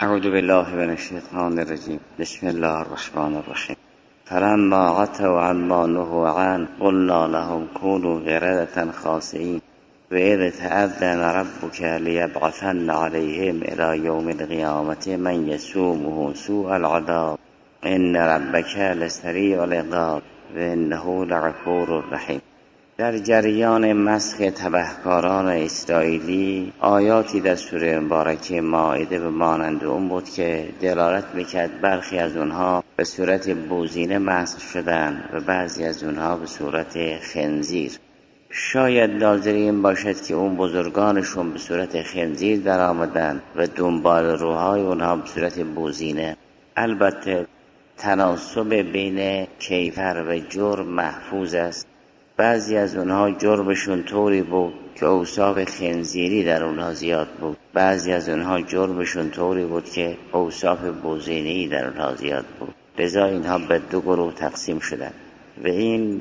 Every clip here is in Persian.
اعوذ بالله من الشیطان الرجیم. بسم الله الرحمن الرحیم. فلما عتوا عما نهوا عنه قلنا لهم كونوا قردة خاسئین و اذ تأذن ربك لیبعثن علیهم الی یوم القیامة من یسومهم سوء العذاب ان ربک لسریع العقاب و انه لغفور رحیم. در جریان مسخ تبهکاران اسرائیلی آیاتی در سوره مبارکه مائده به مانند اون بود که دلالت میکرد برخی از اونها به صورت بوزینه مسخ شدن و بعضی از اونها به صورت خنزیر. شاید ناظر این باشد که اون بزرگانشون به صورت خنزیر در آمدن و دنبال روحای اونها به صورت بوزینه. البته تناسب بین کیفر و جرم محفوظ است. بعضی از اونها جرمشون طوری بود که اوصاف خنزیری در اونها زیاد بود، بعضی از اونها جرمشون طوری بود که اوصاف بوزینی در اونها زیاد بود. لذا اینها به دو گروه تقسیم شدند و این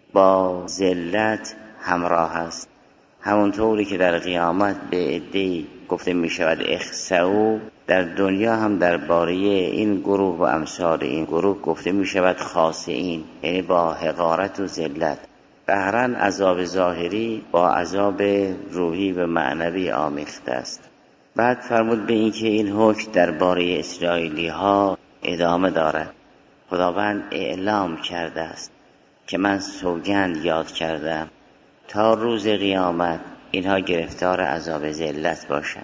با ذلت همراه است. همونطوری که در قیامت به عده‌ای گفته می شود اخسئوا، در دنیا هم درباره این گروه و امثال این گروه گفته می شود خاسئین، یعنی با حقارت و ذلت. قهرن عذاب ظاهری با عذاب روحی و معنوی آمیخته است. بعد فرمود به این که این حکم درباره اسرائیلی ها ادامه دارد. خداوند اعلام کرده است که من سوگند یاد کردم تا روز قیامت اینها گرفتار عذاب ذلت باشند.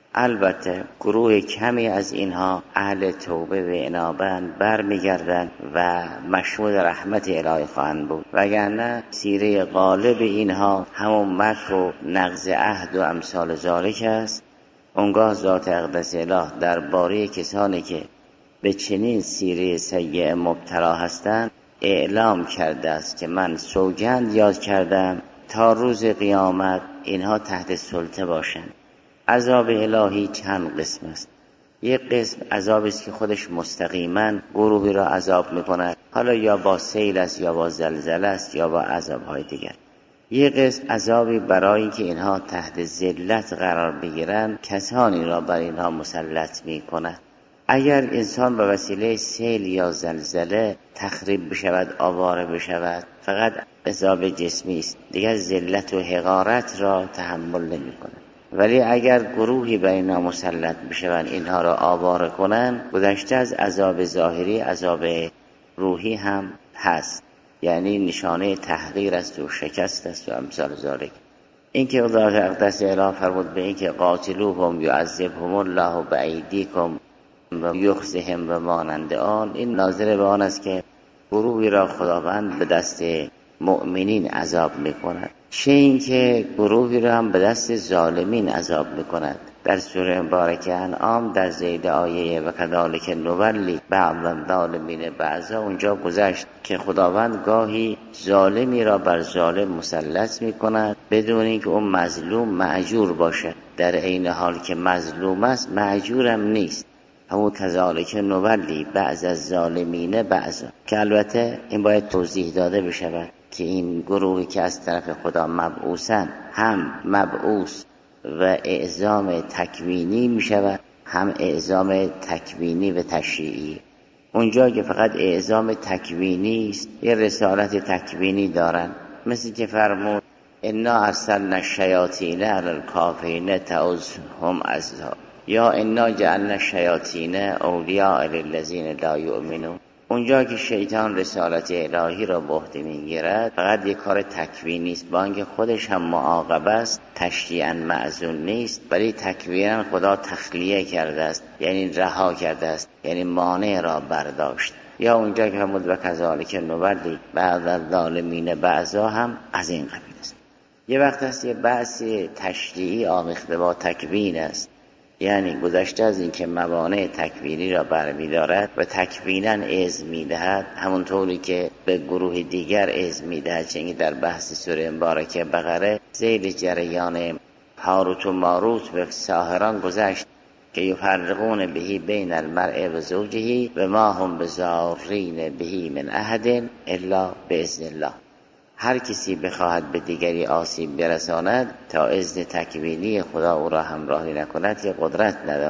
البته گروه کمی از اینها اهل توبه و انابند برمیگردند و مشمول رحمت الهی خواهند بود، وگرنه سیره غالب اینها همون مکر و نقض عهد و امثال ذالک است. اونگاه ذات اقدس اله درباره کسانی که به چنین سیره سیئه مبتلا هستند اعلام کرده است که من سوگند یاد کردم تا روز قیامت اینها تحت سلطه باشند. عذاب الهی چند قسم است. یک قسم عذاب است که خودش مستقیما گروهی را عذاب می‌کند، حالا یا با سیل است یا با زلزله است یا با عذاب‌های دیگر. یک قسم عذابی برای اینکه اینها تحت ذلت قرار بگیرند کسانی را بر اینها مسلط می‌کند. اگر انسان به وسیله سیل یا زلزله تخریب بشود، آواره بشود، فقط عذاب جسمی است، دیگر ذلت و حقارت را تحمل نمی‌کند. ولی اگر گروهی بر اینها مسلط بشوند اینها را آواره کنند، گذشته از عذاب ظاهری عذاب روحی هم هست، یعنی نشانه تحقیر است و شکست است و امثال ذالک. این که ذات اقدس اله فرمود به این که قاتلوهم یعذبهم الله بایدیکم و یخزهم و مانند آن، این ناظر به آن است که گروهی را خداوند به دست مؤمنین عذاب میکند، چه این که گروهی را هم به دست ظالمین عذاب میکند. در سوره مبارکه انعام در زید آیه و کذالک نولی بعض الظالمین بعضا اونجا گذشت که خداوند گاهی ظالمی را بر ظالم مسلط میکند بدون اینکه اون مظلوم مأجور باشد، در عین حال که مظلوم است مأجورم نیست. همون کذالک نولی بعض از ظالمین بعضا، که البته این باید توضیح داده بشود که این گروهی که از طرف خدا مبعوثن هم مبعوث و اعزام تکوینی می شود، هم اعزام تکوینی و تشریعی. اونجا که فقط اعزام تکوینی است یه رسالت تکوینی دارن، مثل که فرمود انا ارسلنا الشیاطین علی الکافرین تعوزهم عزا، یا انا جعلنا الشیاطین اولیاء للذین لا یؤمنون. اونجا که شیطان رسالت الهی را به عهده میگیرد فقط یک کار تکوینی است، با اینکه خودش هم معاقبه است، تشریعاً معزول نیست، ولی تکوینا خدا تخلیه کرده است، یعنی رها کرده است، یعنی مانع را برداشت. یا اونجا که فرمود و کذالک نولی بعض الظالمین بعضا هم از این قبیل است. یه وقت است یه بحث تشریعی آمیخته با تکوین است، یعنی گذشته از این که موانع تکوینی را برمی‌دارد و تکویناً اذن می‌دهد، همونطوری که به گروه دیگر اذن می‌دهد، چنین در بحث سوره مبارکه بقره ذیل جریان هاروت و ماروت و ساحران گذشت که یفرقون بهی بین المرء و زوجه و ما هم بضارین بهی من احد الا باذن الله. هر کسی بخواهد به دیگری آسیب برساند تا اذن تکوینی خدا او را همراهی نکند که قدرت ندارد.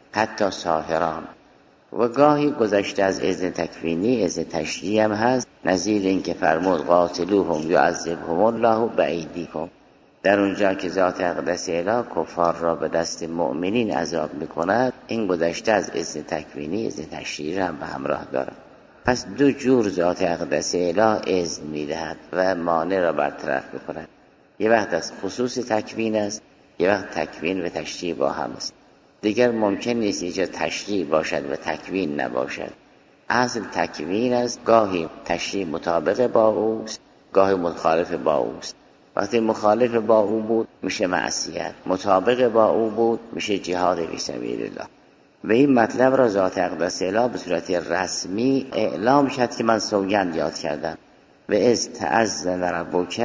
حتی ساحران. و گاهی گذشته از اذن تکوینی اذن تشریعی هم هست، نظیر این که فرمود قاتلوهم یعذبهم الله بایدیکم، در اونجا که ذات اقدس الهی کفار را به دست مؤمنین عذاب میکند. این گذشته از اذن تکوینی اذن تشریعی هم به همراه دارد. پس دو جور ذات اقدس الهی اذن میدهد و مانع را برطرف میکند. یه وقت از خصوص تکوین است، یه وقت تکوین و تشریع با هم است. دیگر ممکن نیست اینجا تشریع باشد و تکوین نباشد. اصل تکوین است، گاهی تشریع مطابق با اوست، گاهی مخالف با اوست. وقتی مخالف با او بود میشه معصیت، مطابق با او بود میشه جهاد فی سبیل الله. و این مطلب را ذات اقدس الهی به صورت رسمی اعلام شد که من سوگند یاد کردم. و از تأذن ربک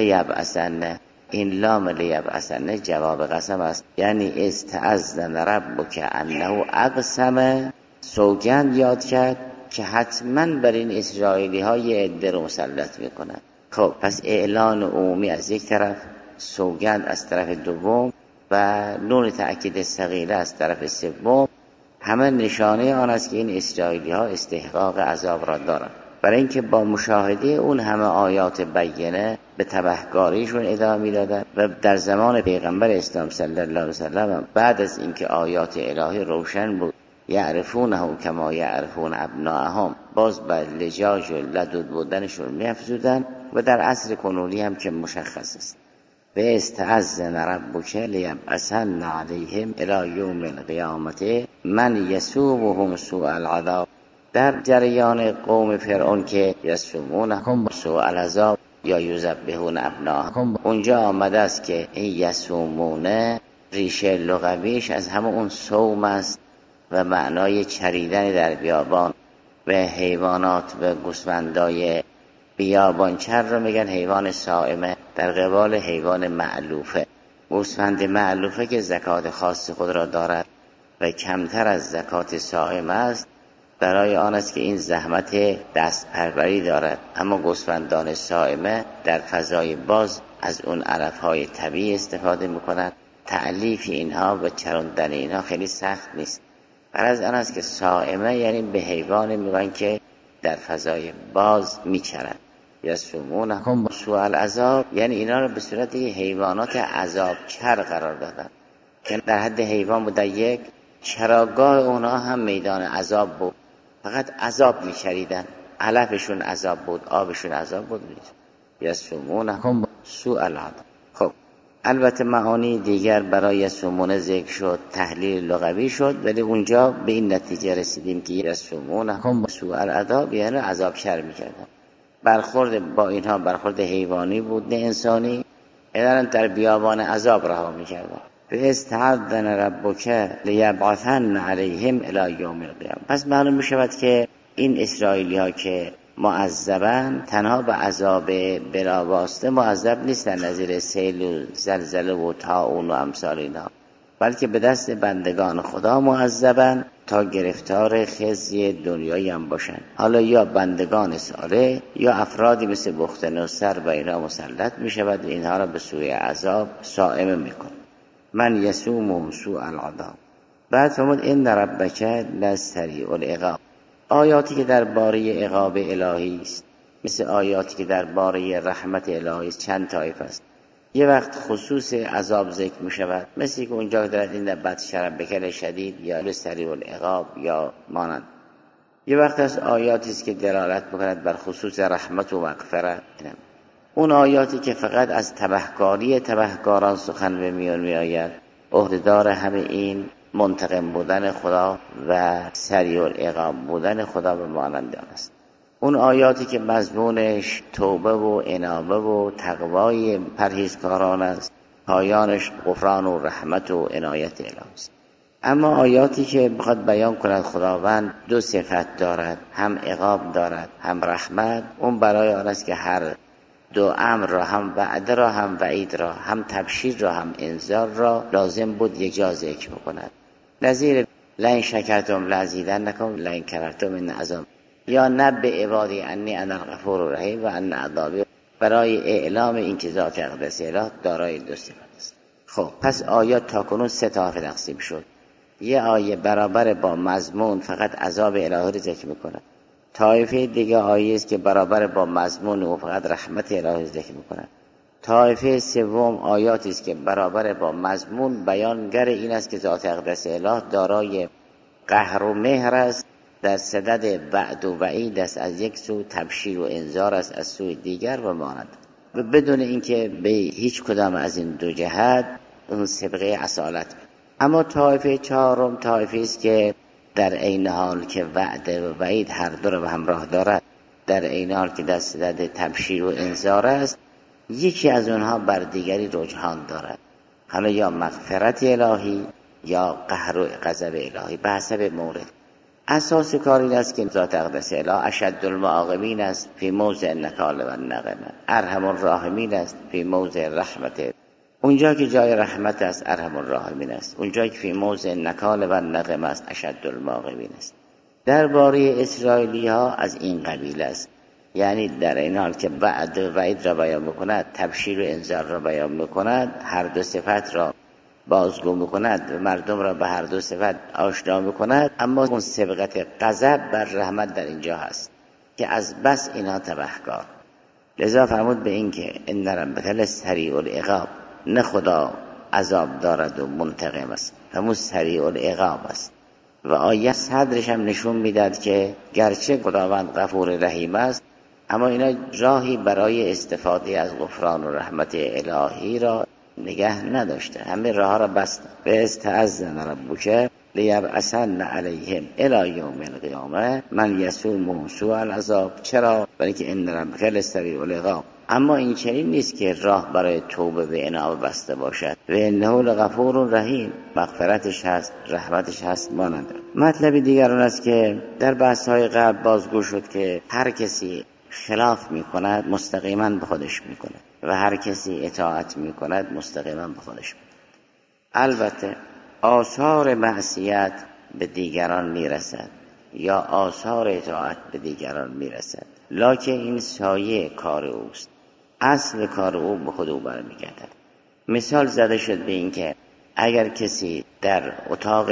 لیبعثن، این لام لیبعثن جواب قسم است، یعنی از تأذن ربک انه اقسم، سوگند یاد کرد که حتما بر این اسرائیلی ها یه عده رو مسلط میکنن. خب پس اعلان عمومی از یک طرف، سوگند از طرف دوم و نون تأکید صغیره از طرف سوم، همه نشانه آن است که این اسرائیلی ها استحقاق عذاب را دارند. برای اینکه با مشاهده اون همه آیات بینه به تبهکاریشون ادامه میدادن و در زمان پیغمبر اسلام صلی الله علیه وسلم بعد از اینکه آیات الهی روشن بود، یعرفونه کما یعرفون ابناءهم، باز بر لجاج و لدود بودنشون میافزودن و در عصر کنونی هم که مشخص است. و استعذن ربک لیبعثن علیهم الی یوم القیامة من یسومهم سوء العذاب، در جریان قوم فرعون که یسومونهم سوء العذاب یا یذبحون ابناءهم، اونجا آمده است که این یسومونه ریشه لغویش از همون اون سوم است و معنای چریدن در بیابان و حیوانات و گوسفندای بیابانچر رو میگن حیوان صائمه در قبال حیوان معلوفه. گوسفند معلوفه که زکات خاص خود را دارد و کمتر از زکات صائمه است، برای آن است که این زحمت دست پروری دارد. اما گوسفندان صائمه در فضای باز از اون علفهای طبیعی استفاده میکنند. تعلیف اینها و چراندن اینها خیلی سخت نیست. غرض آن است که صائمه یعنی به حیوان میگن که در فضای باز میچرد. یسومونهم سوء العذاب یعنی اینا رو به صورت حیوانات عذاب چر قرار دادن که در حد حیوان بود. یک چراگاه اونا هم میدان عذاب بود، فقط عذاب میچریدن، علفشون عذاب بود، آبشون عذاب بود. یسومونهم سوء العذاب. خب البته معانی دیگر برای یسومونه ذکر شد، تحلیل لغوی شد، ولی اونجا به این نتیجه رسیدیم که یسومونهم سوء العذاب یعنی عذاب شر میکردن. برخورد با اینها برخورد حیوانی بود نه انسانی، اینا در بیابان عذاب رها میکردن. فاستعذن ربک لیبعثن علیهم الی یوم القیامة. پس معلوم میشود که این اسرائیلی ها که معذبن تنها به عذاب بلاواسطه معذب نیستن، نظیر سیل و زلزله و طاعون و امثال اینا، بلکه به دست بندگان خدا معذبن تا گرفتار خزی دنیایی هم باشن. حالا یا بندگان صالح یا افرادی مثل بختنصر و اینا مسلط می شود و اینها را به سوی عذاب صائمه می کن. من یسومهم سوء العذاب. بعد فرمود ان ربک لسریع العقاب. آیاتی که درباره عقاب الهی است مثل آیاتی که درباره رحمت الهی است چند طایف است. یه وقت خصوص عذاب ذکر می شود، مثل که اونجا در این بد شرب بکل شدید یا سریع العقاب یا مانند. یه وقت از آیاتی است که دلالت می‌کند بر خصوص رحمت و مغفرت. اون آیاتی که فقط از تبهکاری تبهکاران سخن به میان میآید، عهده‌دار همه این منتقم بودن خدا و سریع العقاب بودن خدا به مانند آن است. اون آیاتی که مضمونش توبه و انابه و تقوای پرهیزکاران است، پایانش غفران و رحمت و عنایت الهی است. اما آیاتی که بخواد بیان کند خداوند دو صفت دارد، هم عقاب دارد هم رحمت، اون برای آن است که هر دو امر را، هم وعده را هم وعید را، هم تبشیر را هم انذار را لازم بود یک جا ذکر بکند. نظیر لئن شکرتم لازیدنکم لئن کفرتم ان عذاب، یا نبئ عبادی انی انا الغفور الرحیم و ان عذابی، برای اعلام این که ذات اقدس الهی دارای دو صفت است. خب پس آیات تاکنون سه طایفه تقسیم شد. یه آیه برابر با مضمون فقط عذاب الهی رو ذکر میکنه، طایفه دیگه آیه است که برابر با مضمون و فقط رحمت الهی ذکر میکنه، طایفه سوم آیاتی است که برابر با مضمون بیانگر این است که ذات اقدس اله دارای قهر و مهر است، در صدد وعد و وعید است، از یک سو تبشیر و انذار است از سوی دیگر و ماند، و بدون اینکه به هیچ کدام از این دو جهت اون سابقه اصالت. اما طایفه چهارم طایفه است که در عین حال که وعد و وعید هر دو را به همراه دارد، در عین حال که در صدد تبشیر و انذار است، یکی از اونها بر دیگری رجحان دارد، حالا یا مغفرت الهی یا قهر و غضب الهی به حسب مورد. اساس کار این است که ذات اقدس اله اشد المعاقبین است فی موضع نکال و نقمه، ارحم الراحمین است فی موضع رحمت. اونجا که جای رحمت است ارحم الراحمین است، اونجا که فی موضع نکال و نقمه است اشد المعاقبین است. درباره اسرائیلی ها از این قبیل است، یعنی در این حال که وعد و وعید را بیان میکند، تبشیر و انذار را بیان میکند، هر دو صفت را بازگو میکند و مردم را به هر دو صفت آشنا میکند، اما اون سبقت غضب بر رحمت در اینجا هست که از بس اینا تبهکار. لذا فرمود به این که ان ربک لسریع العقاب، نه خدا عذاب دارد و منتقم است، همون سریع العقاب است. و آیه صدرش هم نشون میداد که گرچه خداوند غفور رحیم است، اما اینا راهی برای استفاده از غفران و رحمت الهی را نگه نداشته، همه راه را بست. به استعذن ربک لیبعثن علیهم الی یوم القیامه من یسومهم سوء العذاب. چرا؟ برای که ان ربک لسریع العقاب. اما این چنین نیست که راه برای توبه به انابه بسته باشد، و انه لغفور رحیم، مغفرتش هست، رحمتش هست. ما نداره. مطلب دیگر اون است که در بحث‌های قبل بازگو شد که هر کسی خلاف میکند مستقیما به خودش میکند و هر کسی اطاعت میکند مستقیما به خودش میکند. البته آثار معصیت به دیگران میرسد یا آثار اطاعت به دیگران میرسد، لکن این سایه کار اوست، اصل کار او به خود او برمیگردد. مثال زده شد به این که اگر کسی در اتاق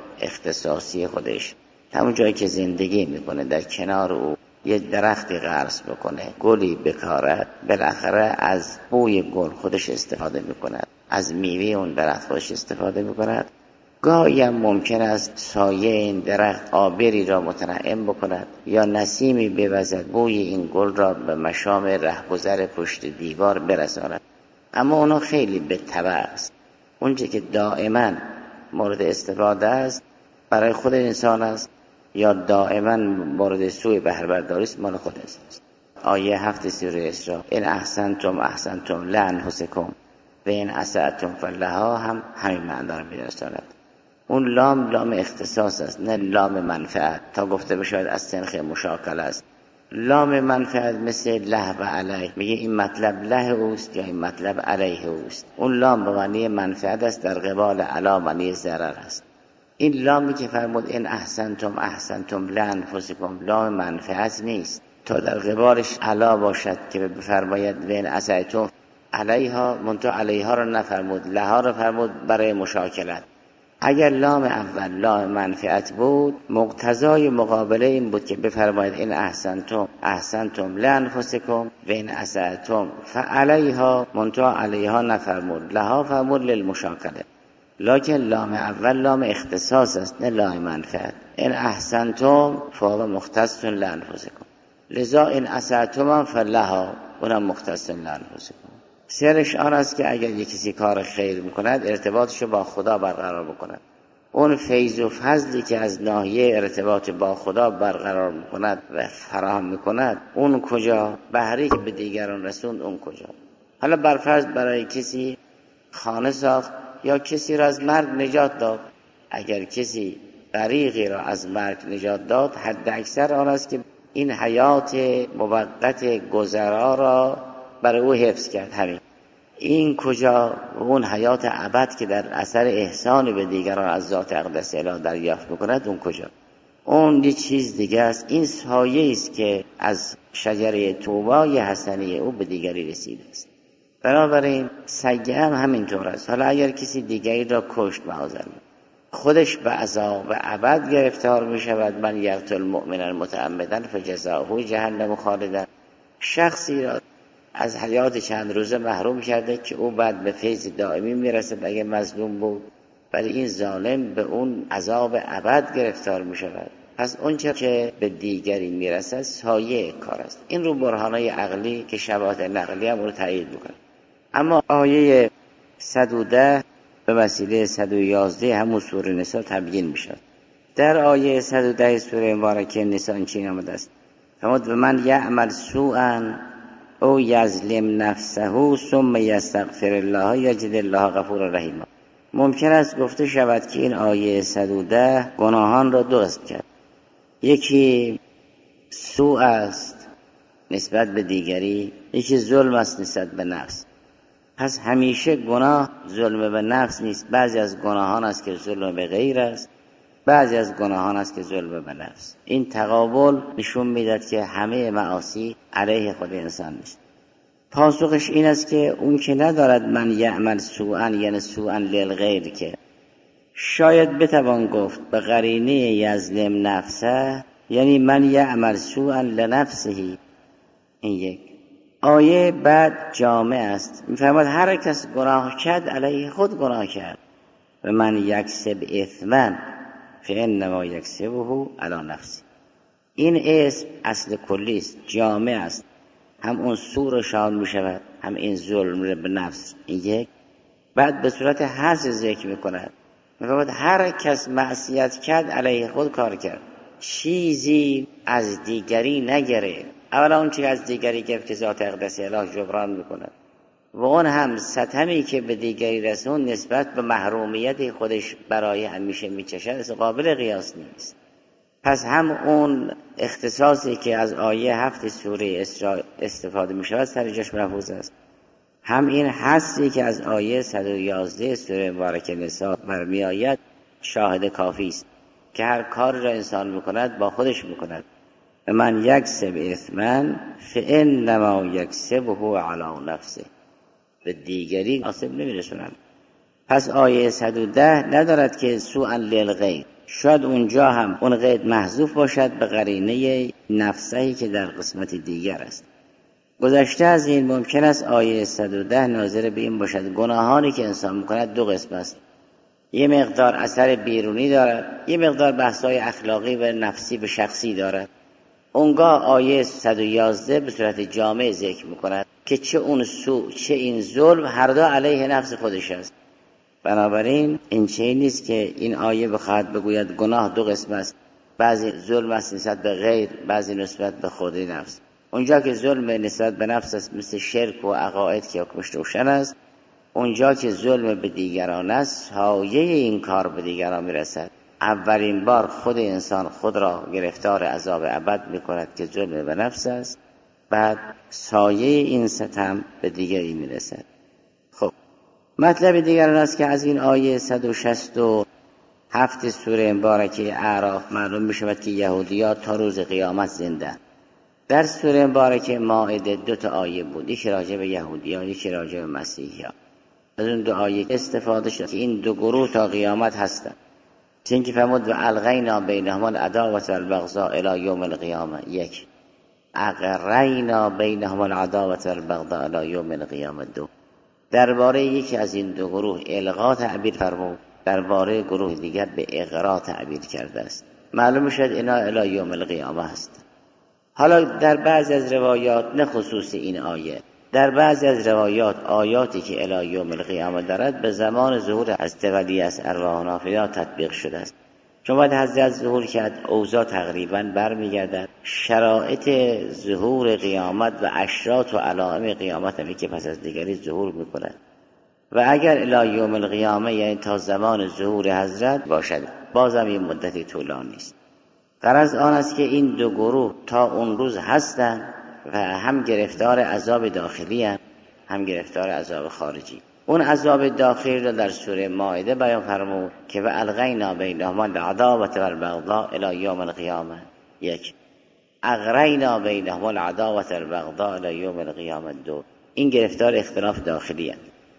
اختصاصی خودش، همون جایی که زندگی میکنه، در کنار او یه درختی غرس بکنه، گلی بکارد، بالاخره از بوی گل خودش استفاده میکند، از میوه اون درخت خودش استفاده میکند. گاهی هم ممکن است سایه این درخت آبری را متنعم بکند یا نسیمی بوزد بوی این گل را به مشام رهگذر پشت دیوار برساند، اما اونا خیلی به تبع است. اونچه که دائما مورد استفاده است برای خود انسان است یا دائما مورد سوء بهره برداری است، مال خود است. آیه 7 سوره اسراء ان احسنتم احسنتم لانفسکم و ان اسأتم فلها هم همین معنی را می‌رساند. اون لام اختصاص است، نه لام منفعت، تا گفته بشود از سنخ مشاکل است. لام منفعت مثل له و علیه، میگه این مطلب له اوست یا این مطلب علیه اوست. اون لام به معنی منفعت است، در قبال علا معنی ضرر است. این لامی که فرمود ان احسنتم احسنتم لانفسکم لام منفعت نیست، تا در قبالش علا باشد که بفرماید و ان اسیتم علیها، منتها علیها رو نفرمود، لها رو فرمود برای مشاکلت. اگر لام اول لام منفعت بود، مقتضای مقابله این بود که بفرماید این احسنتم احسنتم لانفسکم و این اسأتم فعلیها، منتها علیها نفرمود، لها فرمود للمشاکله. لکن لام اول لام اختصاص است، نه لام منفعت. این احسنتم فهو مختص لانفسکم، لذا این اسأتم فلها، اونم مختص لانفسکم. سرش آن است که اگر یک کسی کار خیر میکند ارتباطشو با خدا برقرار بکند، اون فیض و فضلی که از ناحیه ارتباط با خدا برقرار میکند و فراهم میکند، اون کجا؟ بهری که به دیگران رسوند، اون کجا؟ حالا برفرض برای کسی خانه ساخت یا کسی را از مرگ نجات داد، اگر کسی غریقی را از مرگ نجات داد، حد اکثر آن است که این حیات موقت گذرا را برای او حفظ کرد. همین این کجا؟ اون حیات ابد که در اثر احسان به دیگران از ذات اقدس اله دریافت میکند، اون کجا؟ اون یه چیز دیگه است. این سایه است که از شجره توبای حسنه او به دیگری رسیده است. بنابراین سیئه هم همینطور است. حالا اگر کسی دیگری را کشت معاذالله، خودش به عذاب ابد گرفتار می شود. من یقتل مؤمنا متعمدا فجزاؤه جهنم خالدا. شخصی را از حیات چند روزه محروم کرده که او بعد به فیض دائمی میرسد اگه مظلوم بود، ولی این ظالم به اون عذاب ابد گرفتار می شود. پس اون چه که به دیگری میرسد سایه کار است. این رو برهانهای عقلی که شواهد نقلی هم رو تایید میکنه. اما آیه 110 به وسیله 111 همون سوره نساء تبیین میشد. در آیه 110 سوره مبارکه نساء این آمده است: فرمود و من یعمل سوءا او یظلم نفسه ثم یستغفر الله یجد الله غفورا رحیما. ممکن است گفته شود که این آیه 110 گناهان را دو قسم کرد. یکی سوء است نسبت به دیگری، یکی ظلم است نسبت به نفس. پس همیشه گناه ظلم به نفس نیست. بعضی از گناهان است که ظلم به غیر است، بعضی از گناهان است که ظلم به نفس. این تقابل نشون میداد که همه معاصی علیه خود انسان نیست. پاسخش این است که اون که ندارد من یعمل سوءا یعنی سوءا للغیر، که شاید بتوان گفت به قرینه یظلم نفسه یعنی من یعمل سوءا لنفسه. این یک آیه بعد جامع است، می‌فرماید هر کس گناه کرد علیه خود گناه کرد. و من یکسب اثما فانما یکسبه علی نفسه. این اسم اصل کلی است، جامع است، هم اون سوء رو شامل می‌شود، هم این ظلم رو به نفس. این یک. بعد به صورت حصر ذکر می‌کند، می‌فرماید هر کس معصیت کرد علیه خود کار کرد، چیزی از دیگری نگرفت. اولا اون چیزی از دیگری گرفت که ذات اقدس الهی جبران می‌کند، و اون هم ستمی که به دیگری رسون نسبت به محرومیت خودش برای همیشه می‌چشد قابل قیاس نیست. پس هم اون اختصاصی که از آیه 7 سوره اسراء استفاده می‌شود سر جاش محفوظ است، هم این حسی که از آیه 111 سوره مبارکه نساء برمی آید شاهد کافی است که هر کار را انسان می‌کند با خودش می‌کند. من یکسب اثما فانما یکسبه علی نفسه، به دیگری آسیب نمی‌رساند. پس آیه 110 ندارد که سوءا للغیر. شاید اونجا هم اون قید محذوف باشد به قرینه نفسهی که در قسمت دیگر است. گذشته از این ممکن است آیه 110 ناظر به این باشد گناهانی که انسان می‌کند دو قسم است. یه مقدار اثر بیرونی دارد، یه مقدار بحث‌های اخلاقی و نفسی به شخصی دارد. اونگاه آیه 111 به صورت جامع ذکر می‌کند که چه اون سوء چه این ظلم هر دو علیه نفس خودش است. بنابراین این چیزی نیست که این آیه بخواهد بگوید گناه دو قسم است، بعضی ظلم است نسبت به غیر، بعضی نسبت به خود نفس. اونجا که ظلم نسبت به نفس است مثل شرک و عقاید که حکمش روشن است، اونجا که ظلم به دیگران است سایه این کار به دیگران میرسد. اولین بار خود انسان خود را گرفتار عذاب ابد میکند که ظلم به نفس است، بعد سایه این ستم به دیگری میرسد. خب مطلب دیگر است که از این آیه 167 سوره مبارکه اعراف معلوم میشود که یهودی‌ها تا روز قیامت زنده. در سوره مبارکه مائده 2 آیه بود، یکی راجع به یهودی‌ها، یکی راجع به مسیحی‌ها. از اون 2 آیه استفاده شد که این دو گروه تا قیامت هستند. چون که فرمود و الغینا بینهم العداوة والبغضاء الی یوم القیامه. یک اغرینا بینهم العداوة والبغضاء الی یوم القیامه. 2 درباره یکی از این دو گروه الغا تعبیر فرمود، درباره گروه دیگر به اغرا تعبیر کرده است. معلوم شد اینا الی یوم القیامه هست. حالا در بعضی از روایات، نه خصوص این آیه، در بعضی از روایات آیاتی که الی یوم القیامه دارد به زمان ظهور حضرت ولی از ارواح نافذه تطبیق شده است. چون بعد حضرت ظهور کرد اوضاع تقریبا برمیگردد. شرایط ظهور قیامت و اشراط و علائم قیامت همی که پس از دیگری ظهور میکند و اگر الی یوم القیامه یعنی تا زمان ظهور حضرت باشد بازم این مدتی طولانی است. غرض آن است که این دو گروه تا اون روز هستند و هم گرفتار عذاب داخلی هم گرفتار عذاب خارجی. اون عذاب داخلی را در سوره مائده بیان فرمود که و الغینا بینهم العداوة والبغضاء الی یوم القیامه. 1 اغرینا بینهم العداوة والبغضاء الی یوم القیامه. 2 این گرفتار اختلاف داخلی است.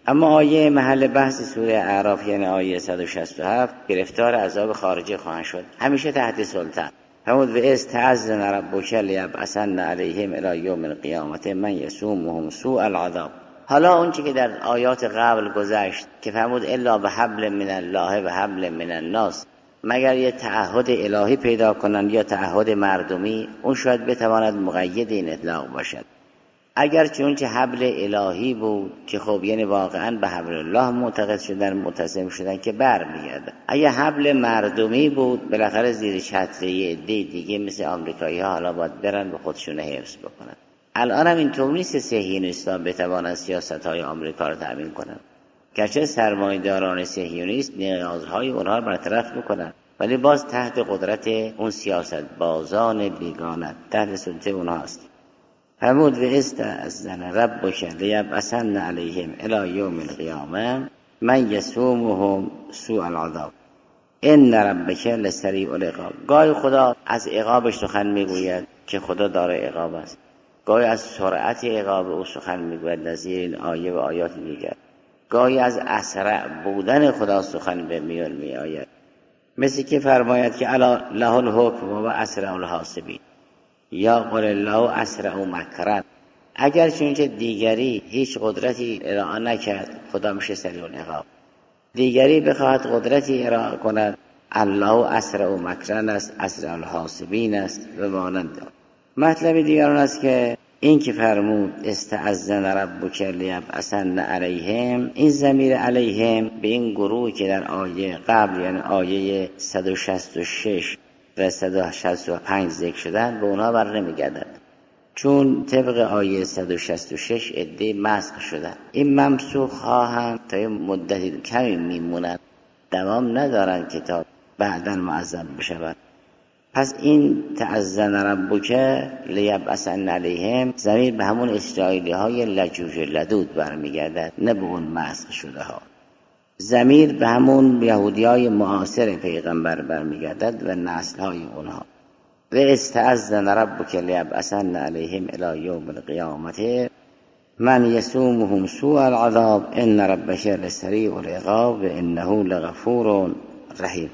اما آیه محل بحث سوره اعراف یعنی آیه 167 گرفتار عذاب خارجی خواهند شد، همیشه تحت سلطه. فرمود و استعذن ربک لیبعثن علیهم الی یوم القیامة من یسومهم سوء العذاب. حالا اون چی که در آیات قبل گذشت که فرمود الا بحبل من الله و حبل من الناس، مگر یه تعهد الهی پیدا کنن یا تعهد مردمی، اون شاید بتواند مقید این اطلاق باشد. اگر چون چه حبل الهی بود که خب یعنی واقعا به حبل الله معتقد شدن متصم شدن که برمیگرده. اگه حبل مردمی بود بالاخره زیر چتری عده دیگه مثل آمریکایی ها حالا باید برن به خودشون حفظ بکنن. الان هم اینطور نیست صهیونیست‌ها بتوانند سیاست‌های آمریکا رو تأمین کنند، گرچه سرمایه‌داران صهیونیست نیازهای اونها رو برطرف میکنن ولی باز تحت قدرت اون سیاست بازان بیگانه، تحت سلطه اونها است. فرمود و استأذن ربک لیبعثن علیهم الی یوم القیامة من یسومهم سوء العذاب ان ربک لسریع العقاب. گاهی خدا از عقابش سخن میگوید که خدا داره عقاب است، گاهی از سرعت عقاب او سخن میگوید نظیر این آیه و آیات دیگر، گاهی از اسرع بودن خدا سخن به میان می آید، مثل که فرماید که الا له الحکم و اسرع الحاسبین یا قل الله اسرع مکرا. اگر چونچه دیگری هیچ قدرتی ارائه نکرد خدا میشه سریع العقاب، دیگری بخواهد قدرتی ارائه کند الله اسرع مکرا است، اسرع الحاسبین است و مانند. مطلب دیگران است که این که فرمود استعذن ربک لیبعثن علیهم، این ضمیر علیهم به این گروهی که در آیه قبل یعنی آیه 166 و 165 ذکر شدن به اونها بر نمیگردد، چون طبق آیه 166 عده مسخ شدن. این ممسوخ ها هم تا یه مدتی کمی میمونند، دوام ندارن کتاب بعداً معذب بشود. پس این تعذن ربک لیبعثن علیهم ضمیر به همون اسرائیلی های لجوج لدود برمیگردد، نه به اون مسخ شده ها. ضمیر به همون یهودی های معاصر پیغمبر برمیگردد و نسل های اونها. و استعذن ربک لیبعثن علیهم الی یوم القیامة من یسومهم سوء العذاب ان ربک لسریع العقاب و انه لغفور رحیم.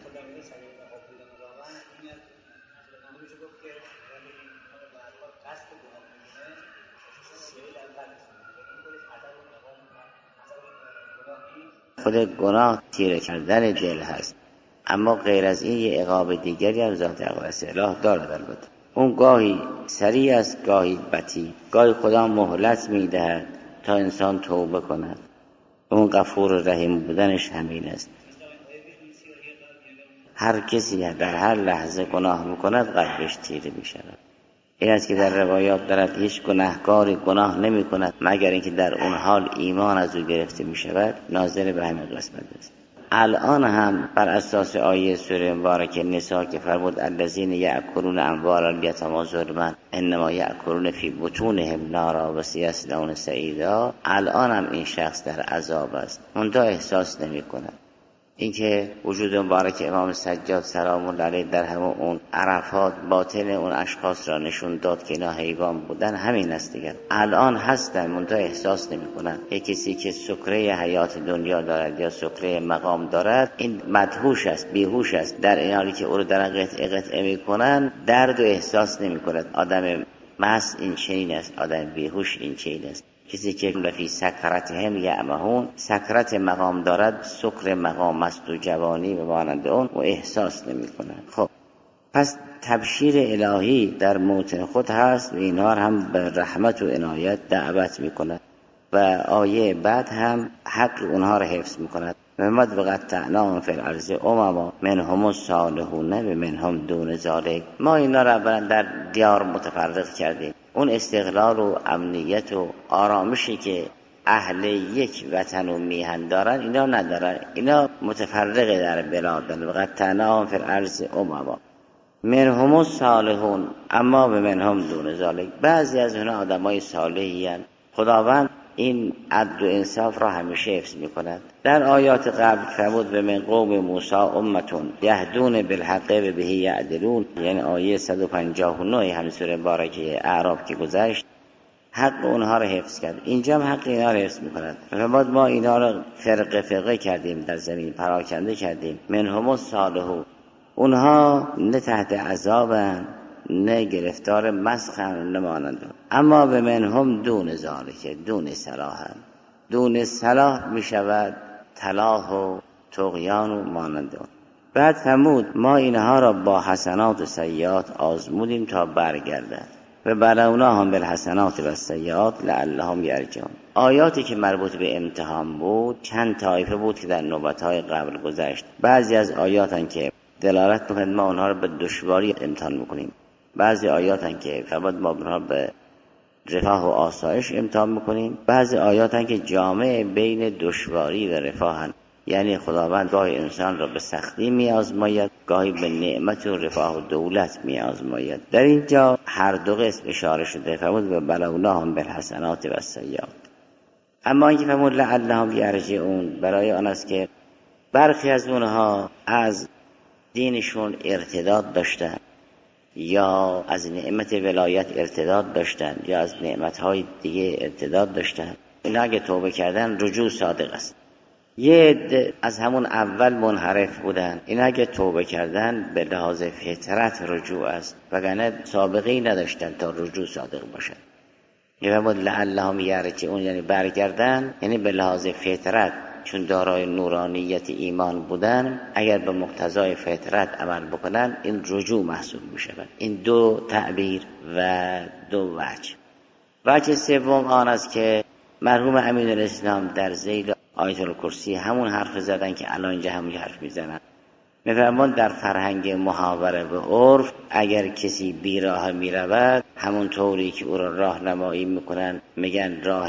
خود گناه تیره کردن دل هست، اما غیر از این یه عقاب دیگری هم ذات اصلاح دارد. البته اون گاهی سریع است، گاهی بطیء، گاهی خدا مهلت میدهد تا انسان توبه کند. اون غفور رحیم بودنش همین است. هر کسی در هر لحظه گناه میکند قلبش تیره میشود. این است که در روایات دارد هیچ گناهکاری گناه نمی کند مگر اینکه در اون حال ایمان از او گرفته می شود. ناظر به همین قسمت است. الان هم بر اساس آیه سوره مبارکه نساء که فرمود الذین یأکلون اموال الیتامی ظلما انما یأکلون فی بطونهم نارا و سیصلون سعیرا، الان هم این شخص در عذاب است، منتها احساس نمی کند. اینکه وجود مبارک امام سجاد سلام الله علیه در همون اون عرفات باطن اون اشخاص را نشون داد که اینا حیوان بودن، همین است دیگر. الان هستن منتها احساس نمی‌کنن. یک کسی که سکره حیات دنیا دارد یا سکره مقام دارد، این مدهوش است، بیهوش است، در این حالی که او رو در قطعه می‌کنن درد و احساس نمی‌کند. آدم مست این چنین است، آدم بیهوش این چنین است. کسی که لفی سکرتهم یعمهون، سکرت مقام دارد، سکر مقام است و جوانی و مانند اون و احساس نمی کند. خب پس تبشیر الهی در موطن خود هست و اینها هم به رحمت و عنایت دعوت می کند و آیه بعد هم حق اونها را حفظ می کند. محمد وقطعناهم فی الارض امما منهم الصالحون و منهم دون ذلک. ما اینا را در دیار متفرق کردیم. اون استقلال و امنیت و آرامشی که اهل یک وطن و میهن دارن اینا ندارن، اینا متفرقه در بلاد. وقطعناهم فی الارض امما منهم الصالحون اما به منهم دون ذلک. بعضی از اونها آدمای صالحی هستند. خداوند این عدل و انصاف را همیشه حفظ می‌کند. در آیات قبل فرمود به من قوم موسی امتون یهدون بالحق و به یعدلون، یعنی آیه 159 همین سوره مبارکه اعراف که گذشت، حق اونها رو حفظ کرد. اینجا هم حق اینا رو حفظ میکند. فرمود ما اینا رو فرقه کردیم، در زمین پراکنده کردیم. منهم الصالحون، اونها نه تحت عذابن نه گرفتار مسخن نه مانند، اما به منهم دون ذالک، دون صلاحن. دون صلاح میشود طلاح و طغیان و مانند. بعد فرمود ما اینها را با حسنات و سیئات آزمودیم تا برگردند و بلوناهم بالحسنات و السیئات لعلهم یرجعون. آیاتی که مربوط به امتحان بود چند طایفه بود که در نوبت‌های قبل گذشت. بعضی از آیاتن که دلالت می‌کنند ما اونها را به دشواری امتحان می‌کنیم، بعضی آیاتن که فرمود ما اونها به رفاه و آسایش امتحان می‌کنیم، بعضی آیاتن که جامع بین دشواری و رفاهن، یعنی خداوند گاهی انسان را به سختی می‌آزماید، گاهی به نعمت و رفاه و دولت می‌آزماید. در اینجا هر دو قسم اشاره شده. فرمود و بلوناهم بالحسنات و السیئات. اما اینکه فرمود لعلهم یرجعون، برای آن است که برخی از اونها از دینشون ارتداد داشتن، یا از نعمت ولایت ارتداد داشتن، یا از نعمت‌های دیگه ارتداد داشتن. اینا اگه توبه کردن رجوع صادق است. یه عده از همون اول منحرف بودن، اینا اگه توبه کردن به لحاظ فطرت رجوع است، وگرنه سابقه‌ای نداشتن تا رجوع صادق باشن. یعنی لعلهم یرجعون یعنی برگردن، یعنی به لحاظ فطرت چون دارای نورانیت ایمان بودن، اگر به مقتضای فطرت عمل بکنن این رجوع محسوب میشود. این دو تعبیر و دو وجه. وجه سوم آن است که مرحوم امین الاسلام در ذیل آیت الکرسی همون حرف زدن که الان اینجا همون حرف میزنن. میفرمان در فرهنگ محاوره و عرف اگر کسی بیراه میرود، همون طوری که او را راهنمایی میکنن، میگن راه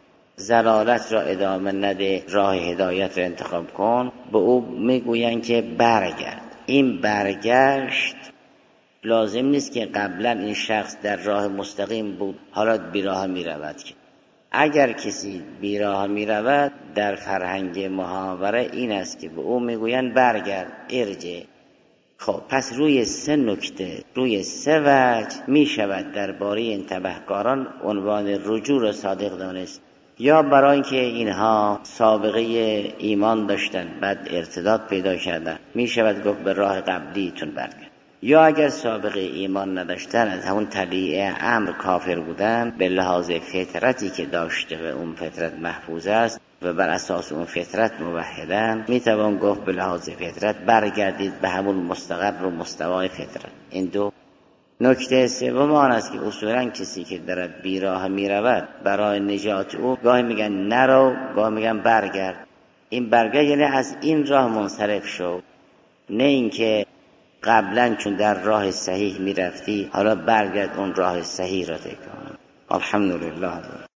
ضلالت را ادامه نده، راه هدایت را انتخاب کن، به او میگوین که برگرد. این برگشت لازم نیست که قبلا این شخص در راه مستقیم بود حالا بیراه میرود. که اگر کسی بیراه میرود در فرهنگ محاوره این است که به او میگوین برگرد، ارجع. خب پس روی سه نکته، روی سه وجه میشود درباره این تبهکاران عنوان رجوع را صادق دانست. یا برای اینکه اینها سابقه ایمان داشتن بعد ارتداد پیدا کردن، میشود گفت به راه قبلیتون برگرد. یا اگر سابقه ایمان نداشتن، از همون طلیع امر کافر بودن، به لحاظ فطرتی که داشته و اون فطرت محفوظ است و بر اساس اون فطرت موحدن، میتوان گفت به لحاظ فطرت برگردید به همون مستقر و مستوای فطرت. این دو. نکته سوم آن است که اصولا کسی که در بیراه میرود برای نجات او گاهی میگن نرو، گاهی میگن برگرد. این برگرد یعنی از این راه منصرف شو، نه اینکه قبلا چون در راه صحیح میرفتی حالا برگرد اون راه صحیح را طی کن. الحمدلله.